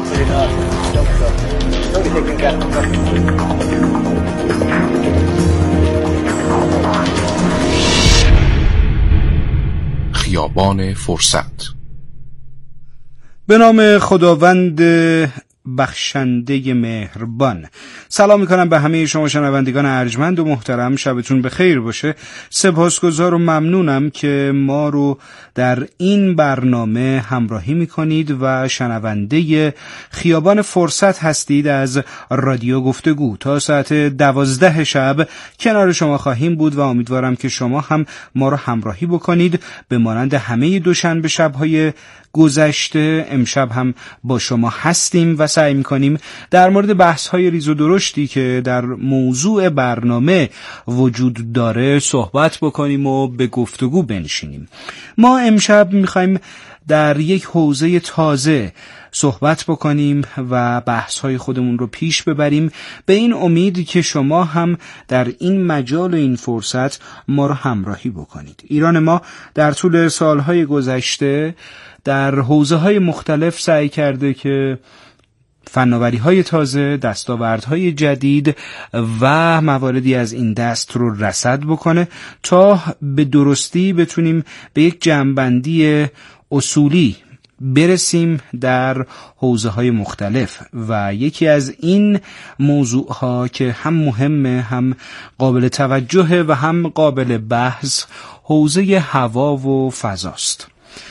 خیابان فرصت. به نام خداوند بخشنده مهربان. سلام میکنم به همه شما شنوندگان ارجمند و محترم. شبتون بخیر باشه. سپاسگزار و ممنونم که ما رو در این برنامه همراهی میکنید و شنونده خیابان فرصت هستید از رادیو گفتگو. تا ساعت 12 شب کنار شما خواهیم بود و امیدوارم که شما هم ما رو همراهی بکنید. به مانند همه دوشنبه شب‌های گذشته امشب هم با شما هستیم و سعی می‌کنیم در مورد بحث‌های ریز و درشتی که در موضوع برنامه وجود داره صحبت بکنیم و به گفتگو بنشینیم. ما امشب می‌خوایم در یک حوزه تازه صحبت بکنیم و بحث‌های خودمون رو پیش ببریم، به این امید که شما هم در این مجال و این فرصت ما رو همراهی بکنید. ایران ما در طول سالهای گذشته در حوزه‌های مختلف سعی کرده که فناوری‌های تازه، دستاوردهای جدید و مواردی از این دست رو رصد بکنه تا به درستی بتونیم به یک جمع‌بندی اصولی برسیم در حوزه‌های مختلف. و یکی از این موضوعها که هم مهمه، هم قابل توجه و هم قابل بحث، حوزه هوا و فضاست.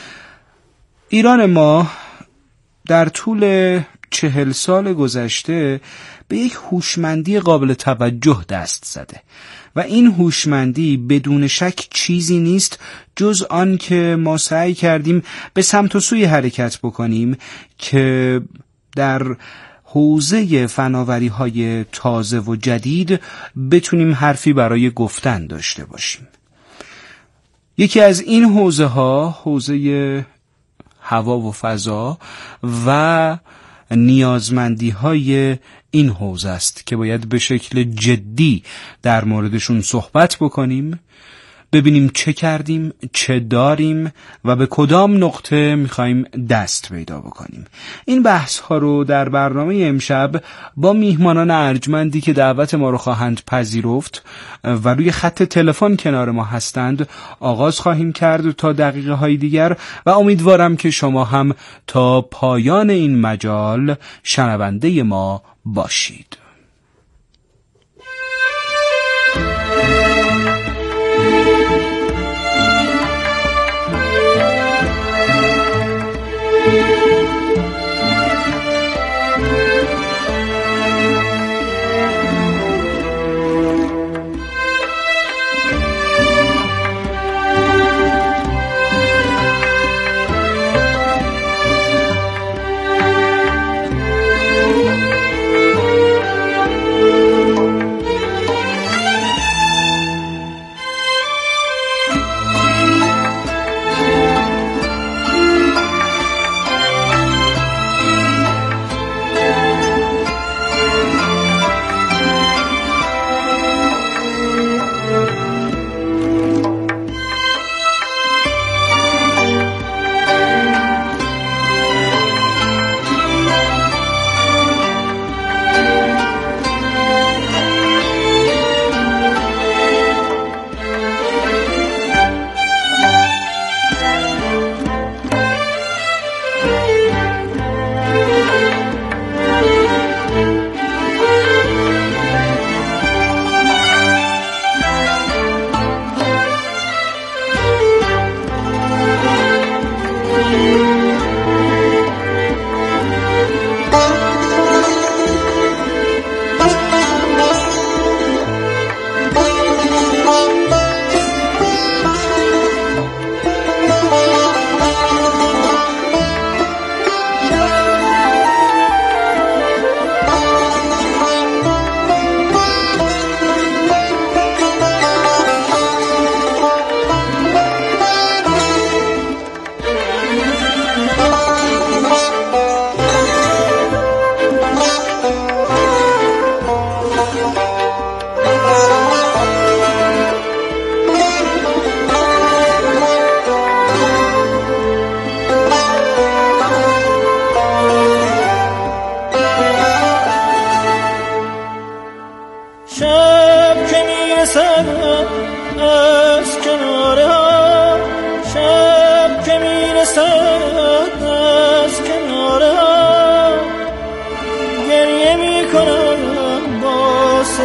ایران ما در طول 40 سال گذشته به یک هوشمندی قابل توجه دست زده و این هوشمندی بدون شک چیزی نیست جز آن که ما سعی کردیم به سمت و سوی حرکت بکنیم که در حوزه فناوری‌های تازه و جدید بتونیم حرفی برای گفتن داشته باشیم. یکی از این حوزه‌ها حوزه هوا و فضا و نیازمندی‌های این حوزه است که باید به شکل جدی در موردشون صحبت بکنیم، ببینیم چه کردیم، چه داریم و به کدام نقطه میخوایم دست پیدا بکنیم. این بحث ها رو در برنامه امشب با میهمانان ارجمندی که دعوت ما رو خواهند پذیرفت و روی خط تلفن کنار ما هستند آغاز خواهیم کرد تا دقیقه های دیگر و امیدوارم که شما هم تا پایان این مجال شنونده ما باشید.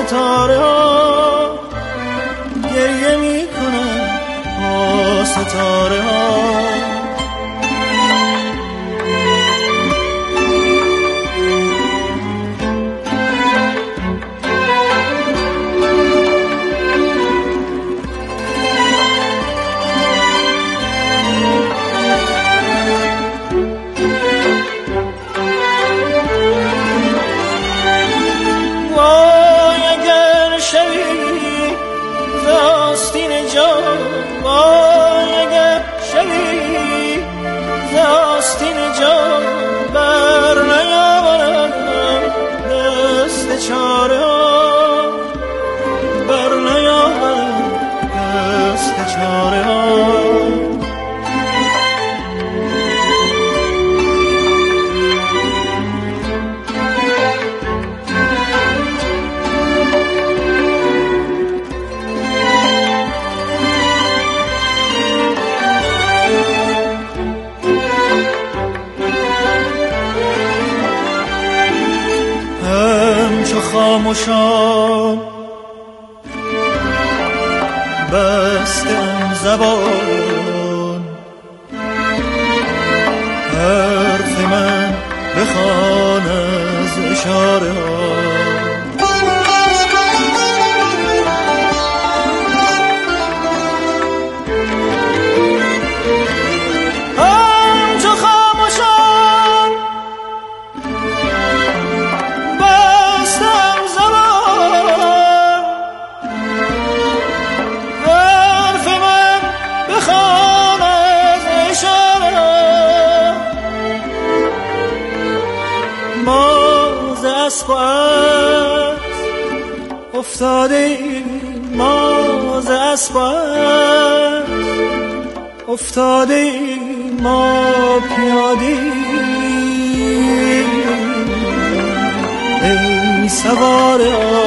ستاره ها گریه می کنن با ستاره ها. خاموشم بستم زبان، حرف من بخوان از اشاره ها. افتاده ما ز اسب افتاده ما پیاده ای سواره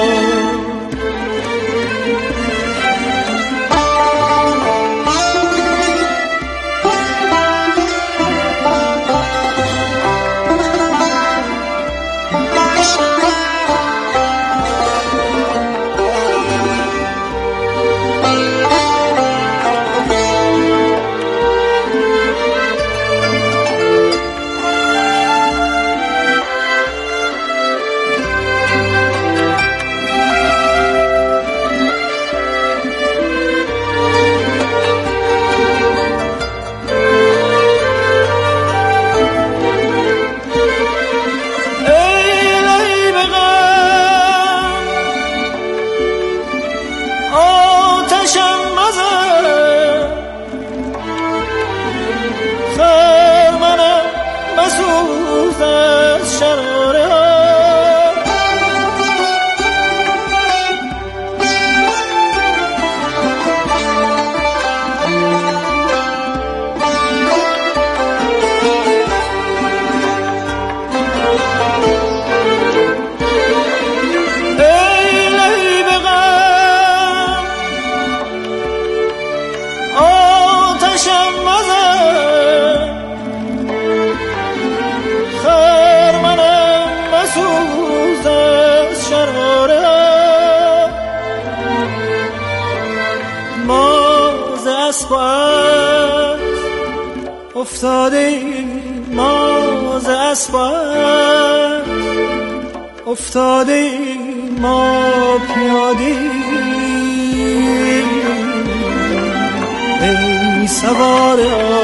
افتاده ما ز اسب افتاده ما پیاده ای سواره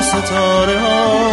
ستاره ها.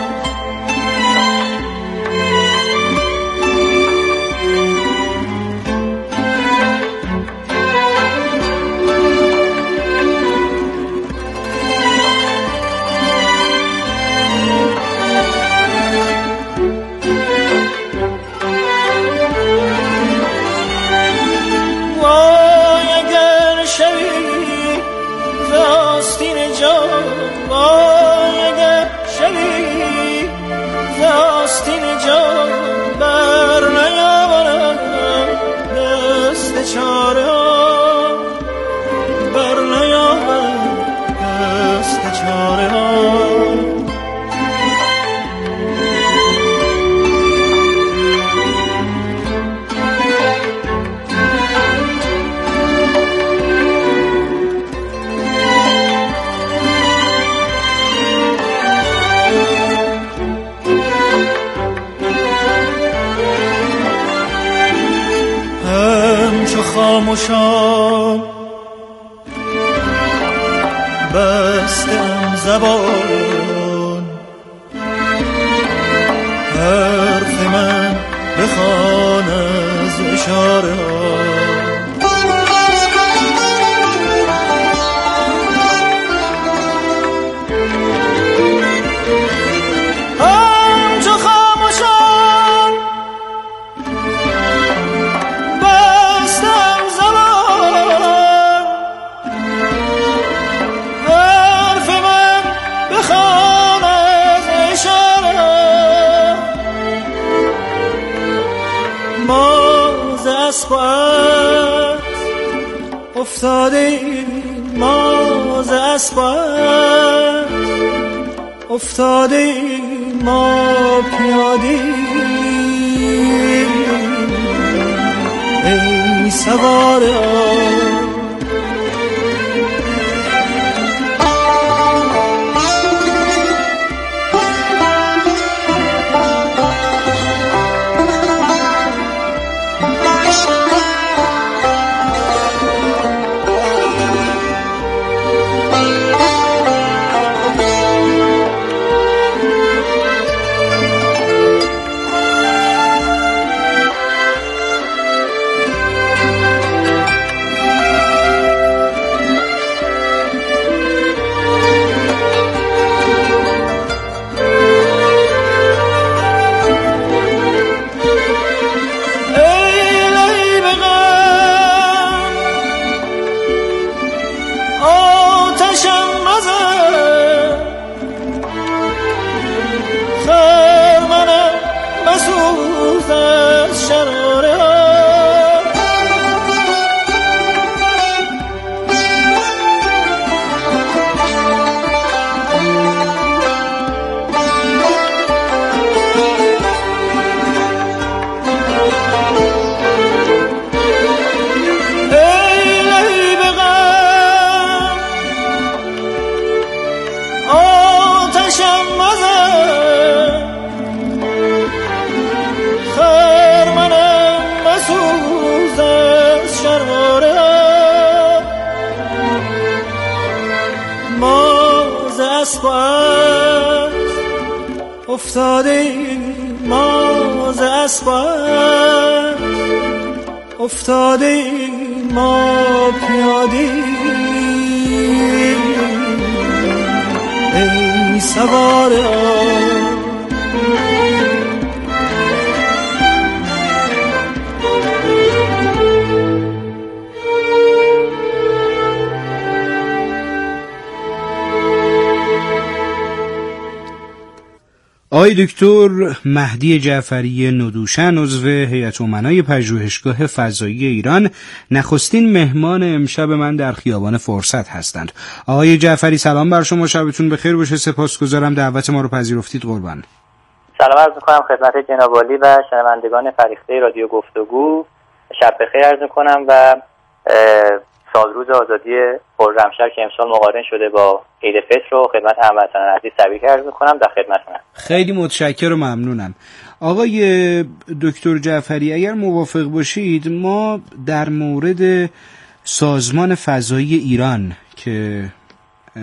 خاموشم بستم زبان، حرف من بخوان از اشاره ها. افتاده ما ز اسباب، افتاده ما پیاده ای سواره. افتاده ما ز اسباب، افتاده ما پیاده ای سواره. آقای دکتر مهدی جعفری ندوشن، عضو هیئت امنای پژوهشگاه فضایی ایران، نخستین مهمان امشب من در خیابان فرصت هستند. آقای جعفری سلام بر شما، شبتون بخیر باشه. سپاسگزارم دعوت ما رو پذیرفتید. قربان. سلام عرض می‌کنم خدمت جناب عالی و شنوندگان فریخته رادیو گفتگو. شب بخیر عرض می‌کنم و سالروز آزادی خرمشهر که امسال مقارن شده با عید فطر رو خدمت هموطنان عزیز تبریک عرض می‌کنم. در خدمتتونم. خیلی متشکرم و ممنونم. آقای دکتر جعفری اگر موافق باشید ما در مورد سازمان فضایی ایران که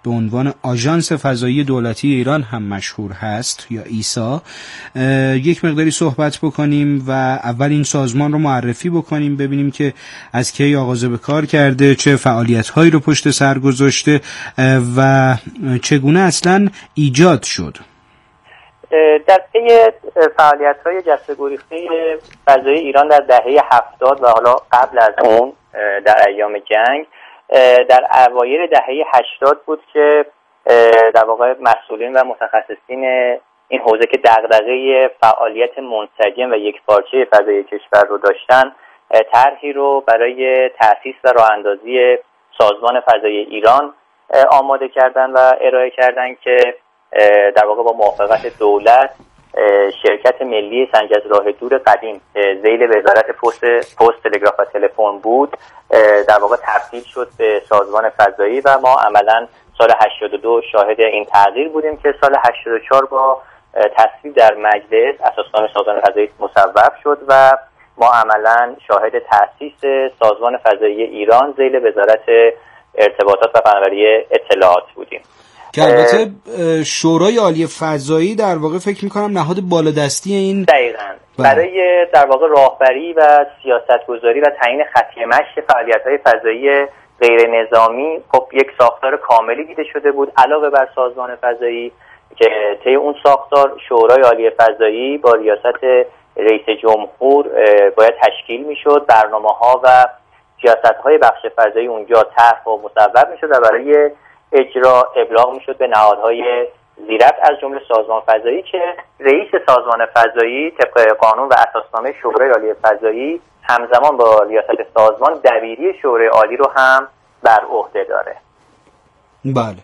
به عنوان آژانس فضایی دولتی ایران هم مشهور هست یا ایسا، یک مقداری صحبت بکنیم و اول این سازمان رو معرفی بکنیم، ببینیم که از کی آغاز به کار کرده، چه فعالیت‌هایی رو پشت سر گذاشته و چگونه اصلاً ایجاد شد. در طی فعالیت‌های جسته گریخته فضایی ایران در دهه 70 و حالا قبل از اون در ایام جنگ، در اوایل دهه 80 بود که در واقع مسئولین و متخصصین این حوزه که دغدغه فعالیت منسجم و یکپارچه فضای کشور رو داشتن، طرحی رو برای تأسیس و راه‌اندازی سازمان فضای ایران آماده کردن و ارائه کردن که در واقع با موافقت دولت شرکت ملی سنج از راه دور قدیم ذیل وزارت پست تلگراف و تلفن بود، در واقع تبدیل شد به سازمان فضایی و ما عملاً سال 82 شاهد این تغییر بودیم که سال 84 با تصویب در مجلس اساسنامه سازمان فضایی مصوب شد و ما عملاً شاهد تأسیس سازمان فضایی ایران ذیل وزارت ارتباطات و فناوری اطلاعات بودیم. که البته شورای عالی فضایی در واقع فکر میکنم نهاد بالادستی این دقیقاً برای در واقع راهبری و سیاستگذاری و تعیین خطی مشی فعالیت‌های فضایی غیر نظامی خب یک ساختار کاملی دیده شده بود علاوه بر سازمان فضایی که طی اون ساختار شورای عالی فضایی با ریاست رئیس جمهور باید تشکیل میشد، برنامه‌ها و سیاست‌های بخش فضایی اونجا طرح و مصوب میشد و برای اجرا ابلاغ میشد به نهادهای زیربط از جمله سازمان فضایی که رئیس سازمان فضایی طبق قانون و اساسنامه شورای عالی فضایی همزمان با ریاست سازمان دبیری شورای عالی رو هم بر عهده داره. بله.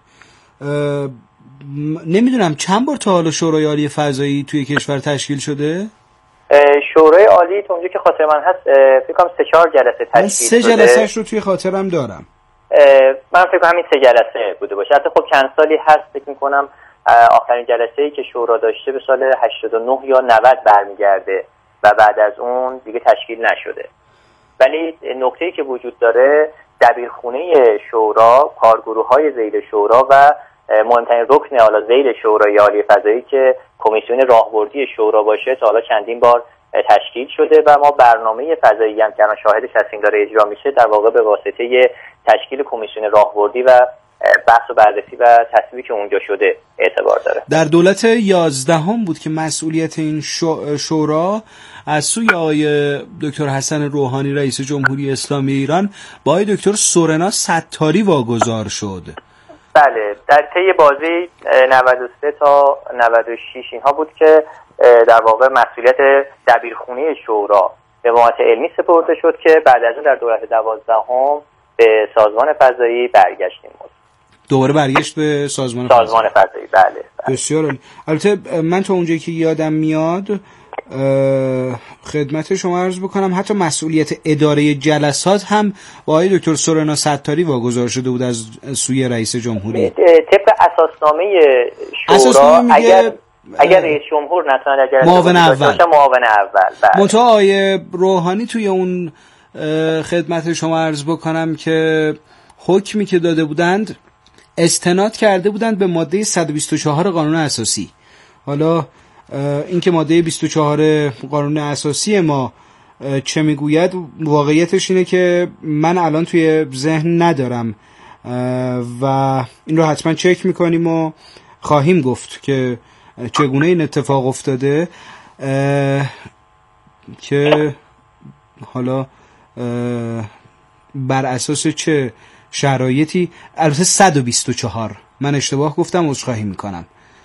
نمیدونم چند بار تا حالا شورای عالی فضایی توی کشور تشکیل شده؟ شورای عالی تا اونجا که خاطر من هست فکر کنم 3-4 جلسه تشکیل شده. 3 جلسه‌اش رو توی خاطرم دارم. من فکر کنم همین 3 جلسه بوده باشه. البته خب چند سالی هست فکر می‌کنم آخرین جلسه‌ای که شورا داشته به سال 89 یا 90 برمیگرده و بعد از اون دیگه تشکیل نشده. ولی نکته‌ای که وجود داره دبیرخونه شورا، کارگروه‌های ذیل شورا و مهمترین رکن حالا ذیل شورای عالی فضایی که کمیسیون راهبردی شورا باشه تا حالا چندین بار تشکیل شده و ما برنامه فضایی هم که الان شاهدش هستیم داره اجرا میشه در واقع به واسطه تشکیل کمیسیون راهبردی و بحث و بررسی و تصویبی که اونجا شده اعتبار داره. در دولت 11 بود که مسئولیت این شورا از سوی آقای دکتر حسن روحانی رئیس جمهوری اسلامی ایران با آقای دکتر سورنا ستاری واگذار شد. بله، در طی بازی 93 تا 96 اینها بود که در واقع مسئولیت دبیرخونه شورا به معهد علمی سپرده شد که بعد از اون در دولت 12 به سازمان فضایی برگشتیم. دوباره برگشت به سازمان فضایی. بله. بسیار عالی. البته من تا اونجایی که یادم میاد خدمت شما عرض بکنم حتی مسئولیت اداره جلسات هم با آقای دکتر سورنا ستاری واگذار شده بود از سوی رئیس جمهوری. طبق اساسنامه شورا اگر رئیس جمهور نتونه اگر معاون اول منتها آقای روحانی توی اون خدمت شما عرض بکنم که حکمی که داده بودند استناد کرده بودند به ماده 124 قانون اساسی. حالا این که ماده 24 قانون اساسی ما چه میگوید واقعیتش اینه که من الان توی ذهن ندارم و این رو حتما چک میکنیم و خواهیم گفت که چگونه این اتفاق افتاده که حالا بر اساس چه شرایطی. البته 124 من اشتباه گفتم، عذرخواهی میکنم.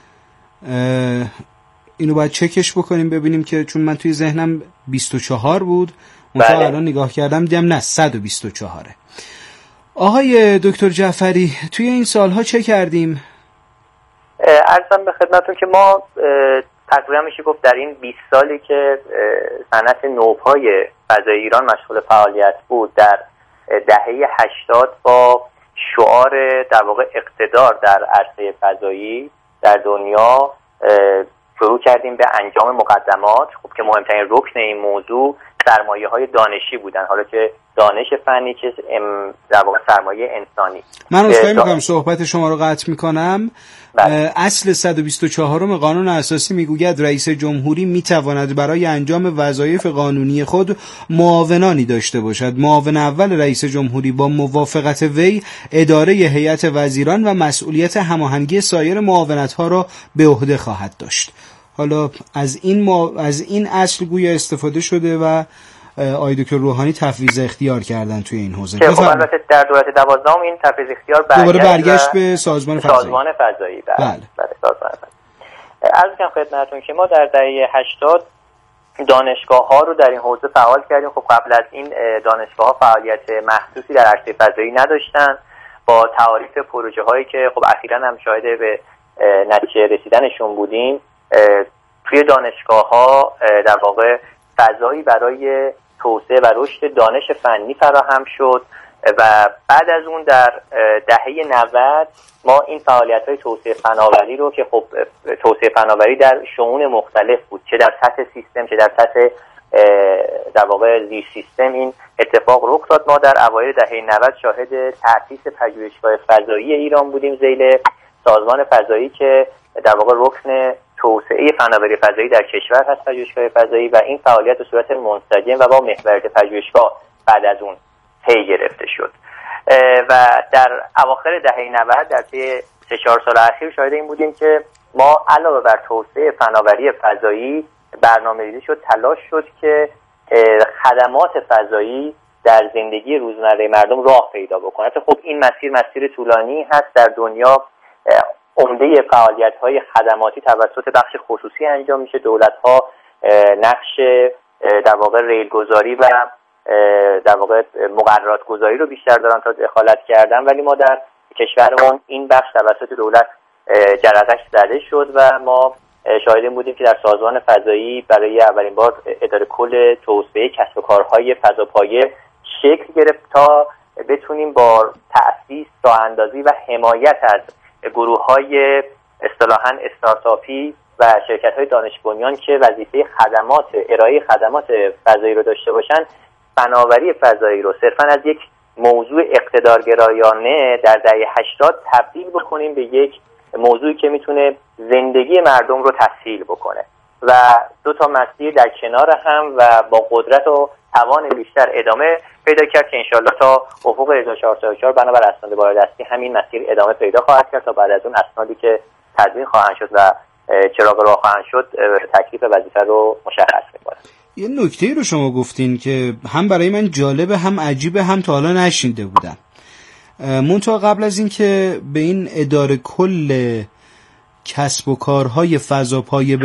اینو باید چکش بکنیم ببینیم که چون من توی ذهنم 24 بود منتها الان نگاه کردم دیدم نه 124. آقای دکتر جعفری توی این سالها چه کردیم؟ عرضم به خدمتتون که ما تقریبا میشه گفت در این 20 سالی که صنعت نوپای فضای ایران مشغول فعالیت بود در دهه 80 با شعار در واقع اقتدار در عرصه فضایی در دنیا شروع کردیم به انجام مقدمات. خب که مهمترین رکن این موضوع سرمایه‌های دانشی بودن، حالا که دانش فنی چه در واقع سرمایه انسانی. من عذرخواهی می‌کنم صحبت شما رو قطع می‌کنم. اصل 124 قانون اساسی میگوید رئیس جمهوری میتواند برای انجام وظایف قانونی خود معاونانی داشته باشد. معاون اول رئیس جمهوری با موافقت وی اداره هیئت وزیران و مسئولیت هماهنگی سایر معاونت‌ها را به عهده خواهد داشت. حالا از این اصل گویا استفاده شده و آقای دکتر روحانی تفویض اختیار کردن توی این حوزه. خب البته در دولت 12 این تفویض اختیار دوباره برگشت به سازمان فضایی. سازمان فضایی. بله. سازمان فضایی. عرض کنم خدمتتون که ما در دهه 80 دانشگاه‌ها رو در این حوزه فعال کردیم. خب قبل از این دانشگاه‌ها فعالیت محسوسی در عرصه فضایی نداشتن. با تعاریف پروژه‌هایی که خب اخیراً هم شاهد به نتیجه رسیدنشون بودیم، توی دانشگاه‌ها در واقع فضایی برای توسعه و رشد دانش فنی فراهم شد و بعد از اون در دهه 90 ما این فعالیت‌های توسعه فناوری رو که خب توسعه فناوری در شئون مختلف بود، چه در سطح سیستم چه در سطح در واقع زیر سیستم این اتفاق رخ داد. ما در اوایل دهه 90 شاهد تأسیس پژوهشگاه فضایی ایران بودیم ذیل سازمان فضایی که در واقع رکن توسعه فناوری فضایی در کشور هست، پژوهشگاه فضایی، و این فعالیت به صورت منسجم و با محوریت پژوهشگاه بعد از اون پی گرفته شد و در اواخر دهه 90 در طی 3-4 سال اخیر شاهد این بودیم که ما علاوه بر توسعه فناوری فضایی برنامه‌ریزی شد، تلاش شد که خدمات فضایی در زندگی روزمره مردم راه پیدا بکنه. خب این مسیر طولانی هست. در دنیا عمده فعالیت‌های خدماتی توسط بخش خصوصی انجام میشه. دولت‌ها نقش در واقع ریلگذاری و در واقع مقررات گذاری رو بیشتر دارن تا دخالت کردن، ولی ما در کشورمون این بخش توسط دولت جرقش زده شد و ما شاهد بودیم که در سازمان فضایی برای اولین بار اداره کل توسعه کسب و کارهای فضاپایه شکل گرفت تا بتونیم با تأسیس، راه‌اندازی و حمایت از گروه‌های اصطلاحاً استارتاپی و شرکت‌های دانش بنیان که وظیفه ارائه خدمات فضایی رو داشته باشن، فناوری فضایی رو صرفاً از یک موضوع اقتدارگرایانه در دهه 80 تبدیل بکنیم به یک موضوعی که میتونه زندگی مردم رو تسهیل بکنه و دو تا مسیر در کنار هم و با قدرت و توان بیشتر ادامه پیدا کرد که انشالله تا افق 1404 بنابر اسناد بالادستی همین مسیر ادامه پیدا خواهد کرد تا بعد از اون اسنادی که تدوین خواهند شد و چراغ راه خواهند شد تکلیف وظیفه رو مشخص می‌کنه. یه نکته رو شما گفتین که هم برای من جالبه هم عجیبه هم تا حالا نشنیده بودم. منتها قبل از این که به این اداره کل کسب و کارهای فضاپایه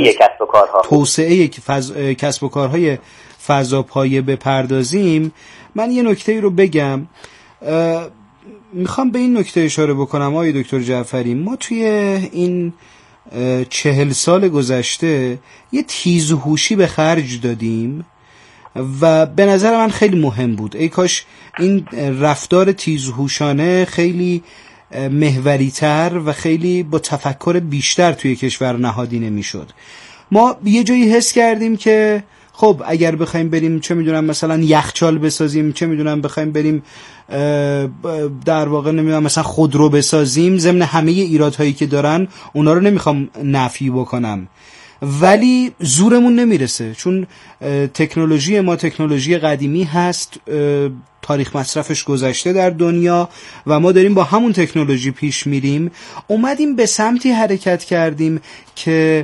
توسعه کسب و کارهای فضاپایه بپردازیم، من یه نکته رو بگم. میخوام به این نکته اشاره بکنم آقای دکتر جعفری، ما توی این 40 سال گذشته یه تیزهوشی به خرج دادیم و به نظر من خیلی مهم بود. ای کاش این رفتار تیزهوشانه خیلی محوری‌تر و خیلی با تفکر بیشتر توی کشور نهادینه میشد. ما یه جایی حس کردیم که خب اگر بخوایم بریم چه میدونم مثلا یخچال بسازیم، چه میدونم بخوایم بریم در واقع نمیدونم مثلا خودرو بسازیم، ضمن همه ایرادهایی که دارن اونا رو نمیخوام نفی بکنم، ولی زورمون نمیرسه چون تکنولوژی ما تکنولوژی قدیمی هست، تاریخ مصرفش گذشته در دنیا و ما داریم با همون تکنولوژی پیش میریم. اومدیم به سمتی حرکت کردیم که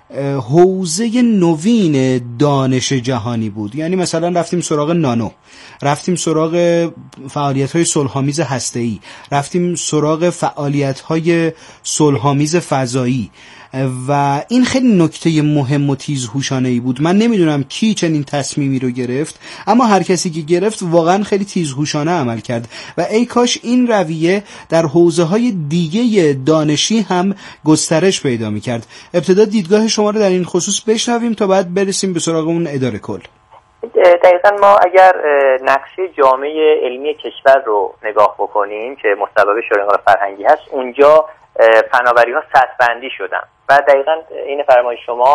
حوزه نوین دانش جهانی بود. یعنی مثلا رفتیم سراغ نانو، رفتیم سراغ فعالیت‌های صلح‌آمیز هسته‌ای، رفتیم سراغ فعالیت‌های صلح‌آمیز فضایی و این خیلی نکته مهم و تیزهوشانه‌ای بود. من نمیدونم کی چنین تصمیمی رو گرفت، اما هر کسی که گرفت واقعا خیلی تیزهوشانه عمل کرد و ای کاش این رویه در حوزه‌های دیگه دانشی هم گسترش پیدا می‌کرد. ابتدا دیدگاه شما رو در این خصوص بشنویم تا بعد برسیم به سراغ اون اداره کل. دقیقاً ما اگر نقشه جامعه علمی کشور رو نگاه بکنیم که مصوبه شورای انقلاب فرهنگی هست، اونجا فناوری‌ها سطح بندی شدن و دقیقاً این فرمایش شما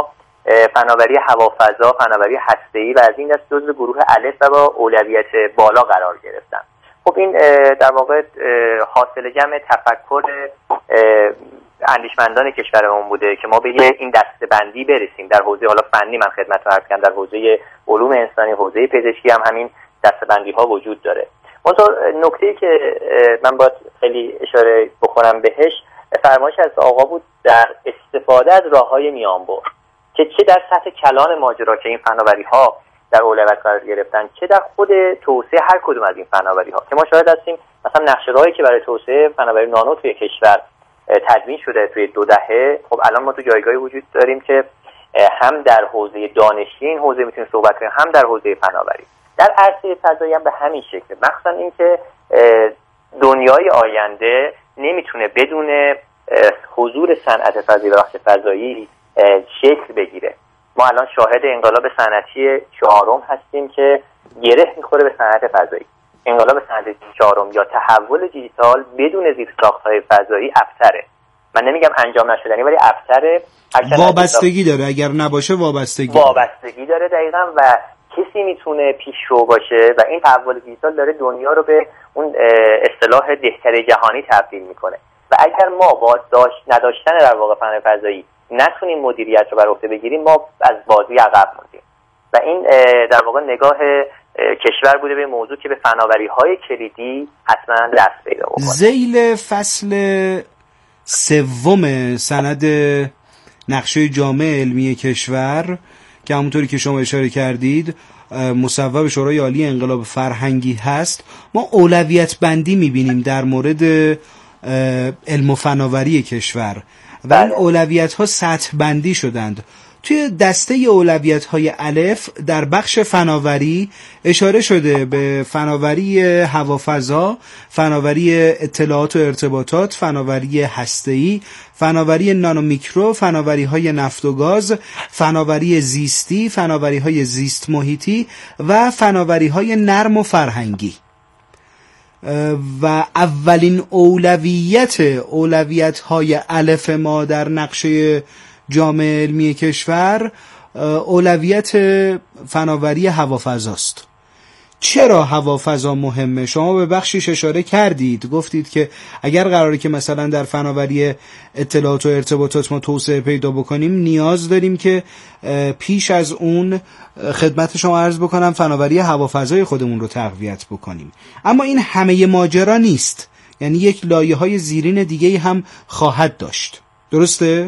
فناوری هوافضا، فناوری هسته‌ای و از این دست جزو گروه الف و با اولویت بالا قرار گرفتن. خب این در واقع حاصل جمع تفکر اندیشمندان کشورمون بوده که ما به این دسته‌بندی برسیم در حوزه حالا فنی. من خدمتتون عرض کردم در حوزه علوم انسانی، حوزه پزشکی هم همین دسته‌بندی‌ها وجود داره. منتها نکته‌ای که من باید خیلی اشاره بکنم بهش، فرمایش از آقا بود در استفاده از راه‌های میانبر که چه در سطح کلان ماجرا که این فناوری‌ها در اولویت قرار گرفتن، چه در خود توسعه هر کدوم از این فناوری‌ها که ما شاهد هستیم مثلا نقشه‌هایی که برای توسعه فناوری نانو توی کشور تدوین شده توی 2 دهه. خب الان ما تو جایگاهی وجود داریم که هم در حوزه دانشی این حوزه میتونیم صحبت کنیم، هم در حوزه فناوری. در عرصه فضایی هم به همین شکل، مخصوصا اینکه دنیای آینده نمیتونه بدون حضور صنعت فضایی و بخش فضایی شکل بگیره. ما الان شاهد انقلاب صنعتی 4 هستیم که گره میخوره به صنعت فضایی. انقلاب صنعتی 4 یا تحول دیجیتال بدون زیرساخت‌های فضایی ابتره. من نمیگم انجام نشدنی، ولی ابتره. وابستگی داره، اگر نباشه وابستگی داره دقیقاً. و کسی میتونه پیشرو باشه و این تحول دیجیتال داره دنیا رو به اون اصطلاح دهکده جهانی تبدیل میکنه و اگر ما با نداشتن در واقع فناوری فضایی نتونیم مدیریت رو بر عهده بگیریم، ما از بازی عقب موندیم. و این در واقع نگاه کشور بوده به موضوع که به فناوری‌های کلیدی حتما دست پیدا بکنه. ذیل فصل 3 سند نقشه جامع علمی کشور که همونطوری که شما اشاره کردید مصوب شورای عالی انقلاب فرهنگی هست، ما اولویت بندی می‌بینیم در مورد علم و فناوری کشور و این اولویت ها سطح بندی شدند. توی دسته اولویت های الف در بخش فناوری اشاره شده به فناوری هوافضا، فناوری اطلاعات و ارتباطات، فناوری هسته‌ای، فناوری نانومیکرو، فناوری های نفت و گاز، فناوری زیستی، فناوری های زیست محیطی و فناوری های نرم و فرهنگی. و اولین اولویت های الف ما در نقشه جامع علمی کشور اولویت فناوری هوافضاست. چرا هوافضا مهمه؟ شما به بخشیش اشاره کردید، گفتید که اگر قراره که مثلا در فناوری اطلاعات و ارتباطات ما توسعه پیدا بکنیم، نیاز داریم که پیش از اون خدمت شما عرض بکنم فناوری هوافضای خودمون رو تقویت بکنیم. اما این همه ماجرا نیست، یعنی یک لایه‌های زیرین دیگه هم خواهد داشت. درسته؟